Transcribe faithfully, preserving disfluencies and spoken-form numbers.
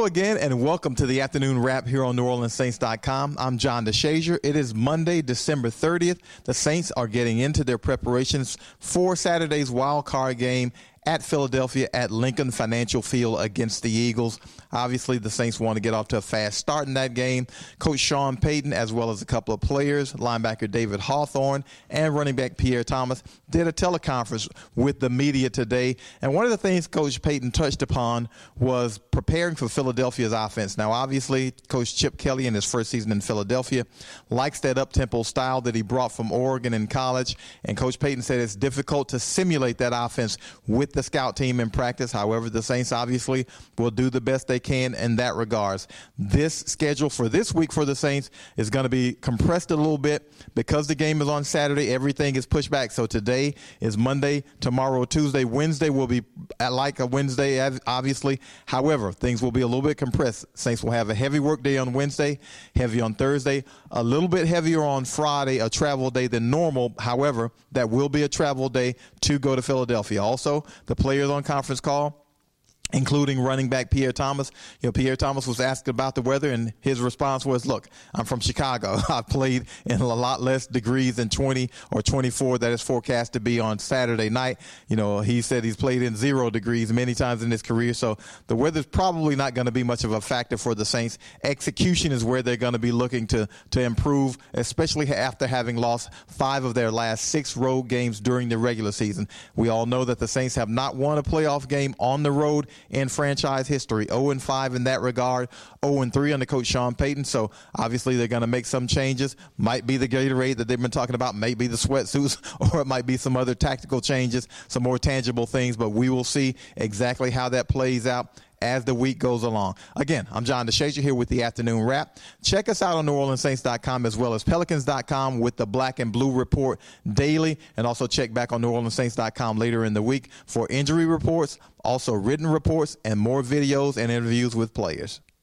Hello again, and welcome to the Afternoon Wrap here on New Orleans Saints dot com. I'm John DeShazier. It is Monday, December thirtieth. The Saints are getting into their preparations for Saturday's wild card game at Philadelphia at Lincoln Financial Field against the Eagles. Obviously, the Saints want to get off to a fast start in that game. Coach Sean Payton, as well as a couple of players, linebacker David Hawthorne and running back Pierre Thomas, did a teleconference with the media today. And one of the things Coach Payton touched upon was preparing for Philadelphia's offense. Now, obviously, Coach Chip Kelly in his first season in Philadelphia likes that up-tempo style that he brought from Oregon in college. And Coach Payton said it's difficult to simulate that offense with the scout team in practice. However, the Saints obviously will do the best they can in that regards. This schedule for this week for the Saints is going to be compressed a little bit because the game is on Saturday. Everything is pushed back. So today is Monday, tomorrow Tuesday. Wednesday will be like a Wednesday, obviously. However, things will be a little bit compressed. Saints will have a heavy work day on Wednesday, heavy on Thursday, a little bit heavier on Friday, a travel day than normal. However, that will be a travel day to go to Philadelphia. Also, the players on conference call, including running back Pierre Thomas. You know, Pierre Thomas was asked about the weather, and his response was, look, I'm from Chicago. I've played in a lot less degrees than twenty or twenty-four that is forecast to be on Saturday night. You know, he said he's played in zero degrees many times in his career, so the weather's probably not going to be much of a factor for the Saints. Execution is where they're going to be looking to, to improve, especially after having lost five of their last six road games during the regular season. We all know that the Saints have not won a playoff game on the road in franchise history. oh and five in that regard, oh and three under Coach Sean Payton. So obviously they're going to make some changes. Might be the Gatorade that they've been talking about, might be the sweatsuits, or it might be some other tactical changes, some more tangible things, but we will see exactly how that plays out as the week goes along. Again, I'm John DeShazier here with the Afternoon Wrap. Check us out on New Orleans Saints dot com as well as Pelicans dot com with the Black and Blue Report daily, and also check back on New Orleans Saints dot com later in the week for injury reports, also written reports, and more videos and interviews with players.